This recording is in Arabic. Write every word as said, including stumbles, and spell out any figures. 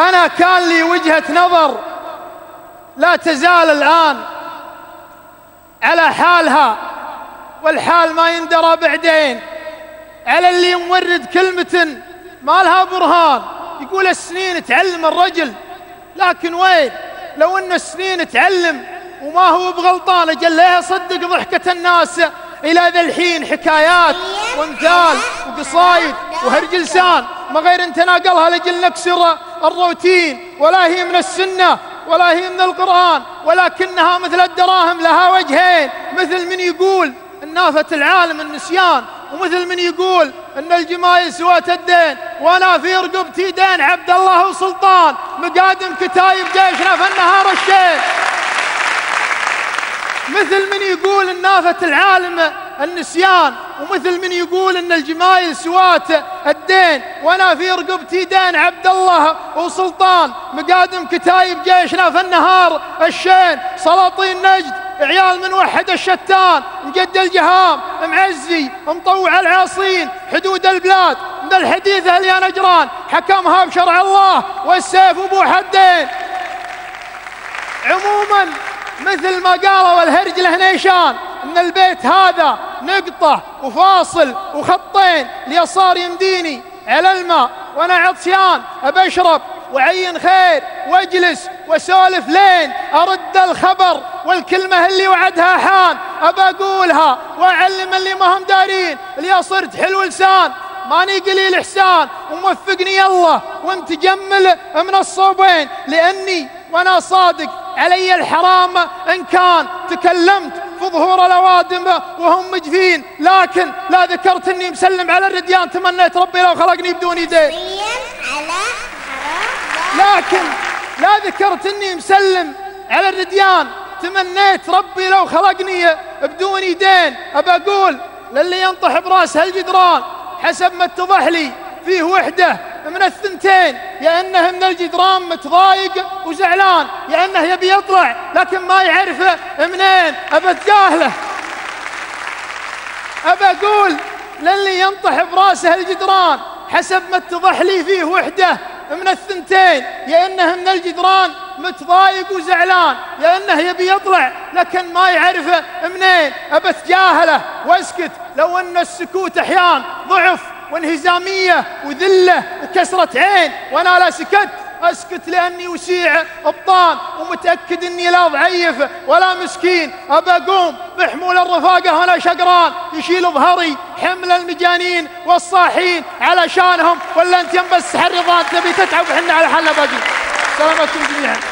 أنا كان لي وجهة نظر لا تزال الآن على حالها، والحال ما يندرى بعدين، على اللي يمورد كلمة ما لها برهان. يقول السنين تعلم الرجل، لكن وين لو ان السنين تعلم وما هو بغلطان؟ اجل لا يصدق ضحكة الناس الى ذا الحين، حكايات وامثال وقصايد وهرج لسان ما غير انت ناقلها لجل نكسر الروتين. ولا هي من السنة ولا هي من القرآن، ولكنها مثل الدراهم لها وجهين، مثل من يقول ان نافت العالم النسيان، ومثل من يقول ان الجمايل سوات الدين، وانا في رقبتي دين عبد الله وسلطان، مقادم كتايب جيشنا في النهار الشين. مثل من يقول ان نافت العالم النسيان، ومثل من يقول ان الجمايل سوات الدين، وانا في رقبتي دين عبد الله وسلطان، مقادم كتايب جيشنا في النهار الشين. سلاطين نجد عيال من وحد الشتان، مجد الجهام معزي مطوع العاصين، حدود البلاد من الحديثة اللي نجران، حكمها بشرع الله والسيف ابو حدين. عموما مثل ما قالوا الهرج الهنيشان ان البيت هذا نقطة وفاصل وخطين، اليسار يمديني على الماء وانا عطشان ابشرب وعين خير واجلس وسولف لين ارد الخبر، والكلمة اللي وعدها حان ابى اقولها واعلم اللي ما هم دارين. اللي صرت حلو لسان ماني قليل احسان، وموفقني الله ومتجمل من الصوبين، لاني وانا صادق علي الحرام ان كان تكلمت في ظهور الاوادم وهم مجفين، لكن لا ذكرت اني مسلم على الرديان، تمنيت ربي لو خلقني بدون يدين. لكن لا ذكرت اني مسلم على الرديان، تمنيت ربي لو خلقني بدون يدين. ابى اقول للي ينطح براسه الجدران، حسب ما اتضح لي فيه وحده من الثنتين، يا انه من الجدران متضايق وزعلان، يا انه يبي يطلع لكن ما يعرفه منين. ابى اتجاهله. ابى اقول للي ينطح براسه الجدران، حسب ما اتضح لي فيه وحده من الثنتين، يا انه من الجدران متضايق وزعلان، يا انه يبي يطلع لكن ما يعرفه منين. ابى اتجاهله واسكت، لو ان السكوت احيان ضعف وانهزامية وذلة وكسرة عين، وانا لا سكت اسكت لاني وسيع ابطان، ومتأكد اني لا ضعيف ولا مسكين. ابى اقوم بحمول الرفاقة وانا شقران، يشيل ظهري حمل المجانين والصاحين علشانهم، ولا انت ينبس حرضان تبي تتعب وحنا على حالنا باقي. سلامتكم جميعا.